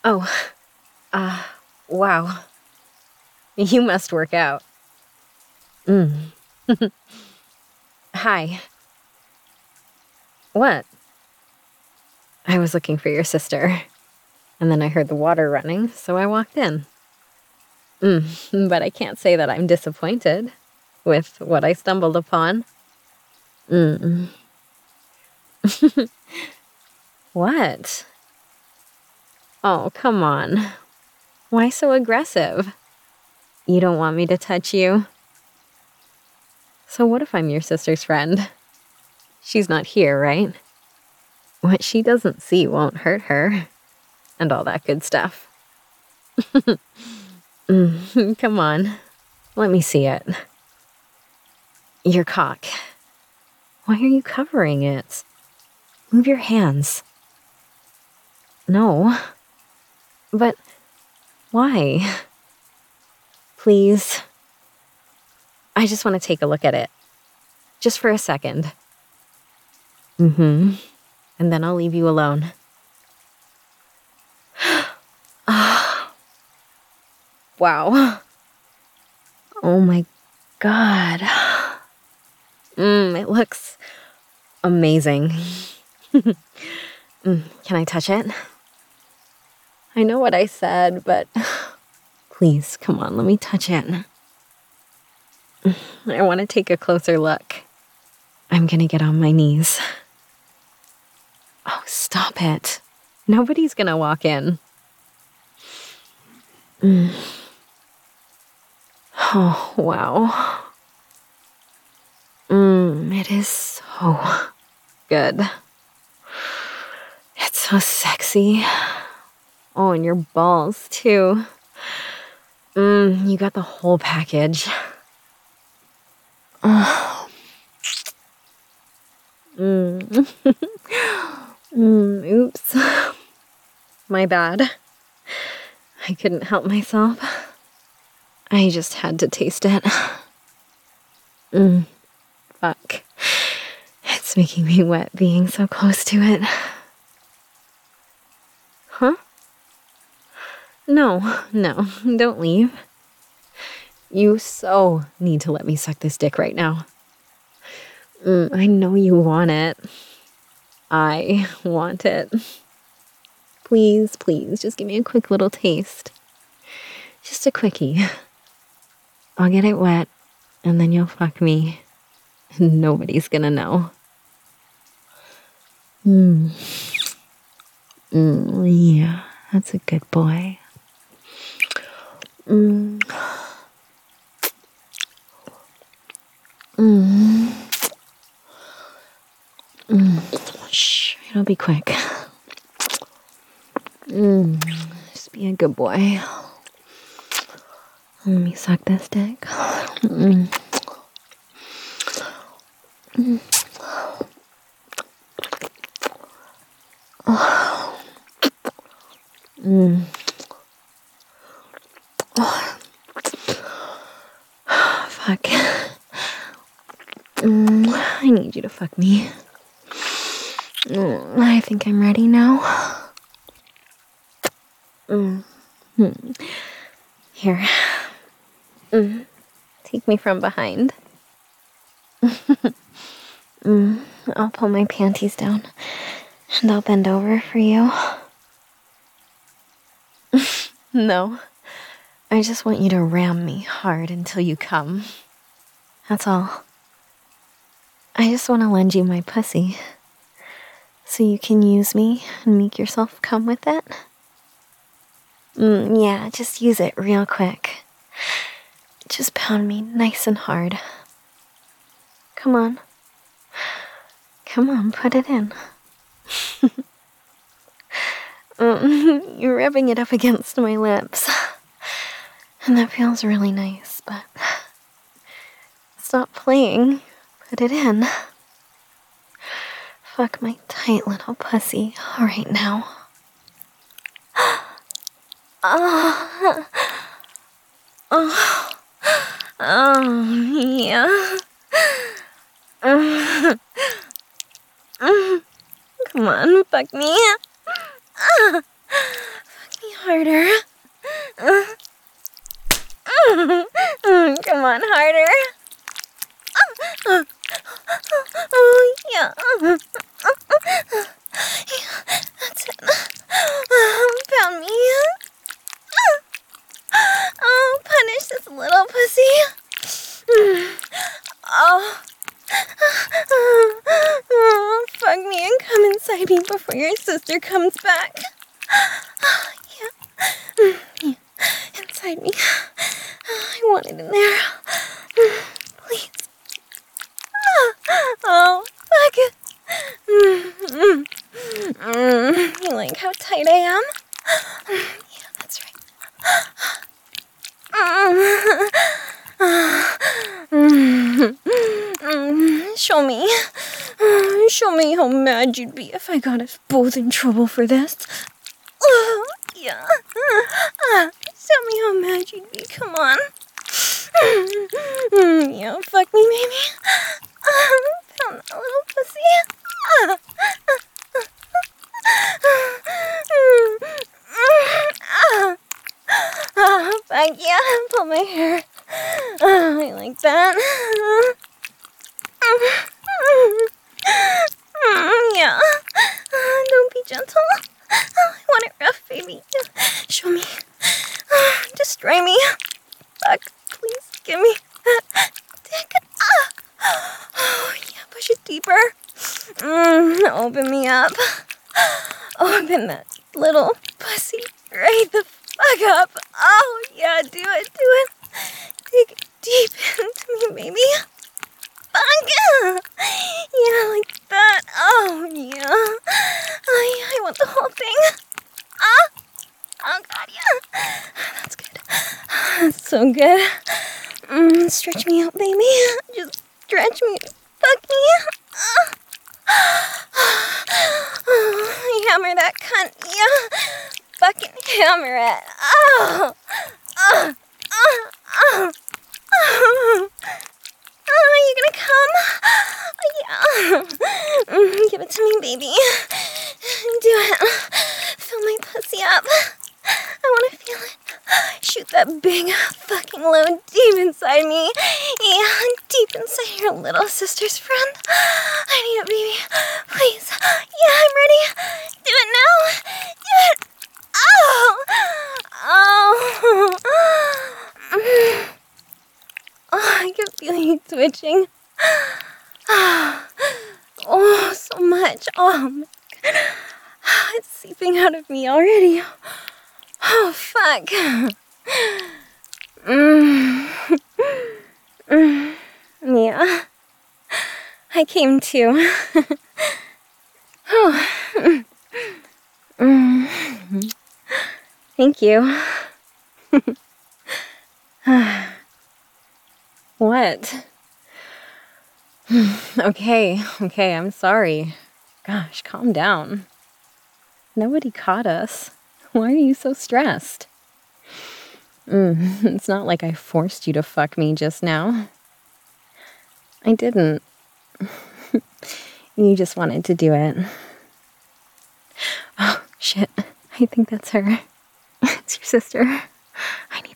Oh, uh, wow. You must work out. Hi. What? I was looking for your sister, and then I heard the water running, so I walked in. But I can't say that I'm disappointed with what I stumbled upon. What? Oh, come on. Why so aggressive? You don't want me to touch you? So what if I'm your sister's friend? She's not here, right? What she doesn't see won't hurt her, and all that good stuff. Come on, let me see it. Your cock. Why are you covering it? Move your hands. No. But why? Please. I just want to take a look at it. Just for a second. And then I'll leave you alone. Wow. Oh my God. It looks amazing. Can I touch it? I know what I said, but please, come on, let me touch it. I want to take a closer look. I'm gonna get on my knees. Oh, stop it. Nobody's gonna walk in. Oh, wow. It is so good. It's so sexy. Oh, and your balls, too. You got the whole package. Oops. My bad. I couldn't help myself. I just had to taste it. Fuck. It's making me wet being so close to it. Huh? No, don't leave. You so need to let me suck this dick right now. I know you want it. I want it. Please, just give me a quick little taste. Just a quickie. I'll get it wet, and then you'll fuck me. Nobody's gonna know. Yeah, that's a good boy. Shh, it'll be quick. Just be a good boy. Let me suck this dick. Fuck. I need you to fuck me. I think I'm ready now. Here. Take me from behind. I'll pull my panties down, and I'll bend over for you. No. I just want you to ram me hard until you come. That's all. I just want to lend you my pussy, so you can use me and make yourself come with it. Yeah, just use it real quick. Just pound me nice and hard. Come on. Come on, put it in. You're rubbing it up against my lips. And that feels really nice, but stop playing. Put it in. Fuck my tight little pussy right now. Yeah. Come on, fuck me. Fuck me Harder. Come on, harder. Oh, yeah. That's it. Found me. Oh, punish this little pussy. Oh. Oh, fuck me and come inside me before your sister comes back. Yeah. Yeah. Inside me. I want it in there. Please. Oh, fuck it. You like how tight I am? Yeah, that's right. Show me. Show me how mad you'd be if I got us both in trouble for this. Yeah. Show me how mad you'd be. Come on. Yeah, fuck me, baby. Found that little pussy. Fuck yeah, pull my hair. I like that. Yeah. Don't be gentle. I want it rough, baby. Show me. Destroy me. Fuck. Please give me that dick. Oh, yeah. Push it deeper. Open me up. Open that little pussy right the fuck up. Oh, yeah. Do it. Do it. Dig deep into me, baby. Fuck. Yeah, like that. Oh, yeah. I want the whole thing. Oh, God, yeah. That's good. That's so good. Stretch me out, baby. Just stretch me. Fuck me. Hammer that cunt. Yeah. Fucking hammer it. Oh. You gonna come? Yeah. Give it to me, baby. Do it. Fill my pussy up. I wanna feel it. Shoot that big fucking load deep inside me. Yeah, deep inside your little sister's friend. I need it, baby. Please. Yeah, I'm ready. Do it now. Do it. Oh. I can feel you twitching. Oh, so much. Oh, my God. It's seeping out of me already. Oh, fuck. Yeah. I came to. Oh. Thank you. What? Okay, I'm sorry. Gosh, calm down. Nobody caught us. Why are you so stressed? It's not like I forced you to fuck me just now. I didn't. You just wanted to do it. Oh, shit. I think that's her. It's your sister. I need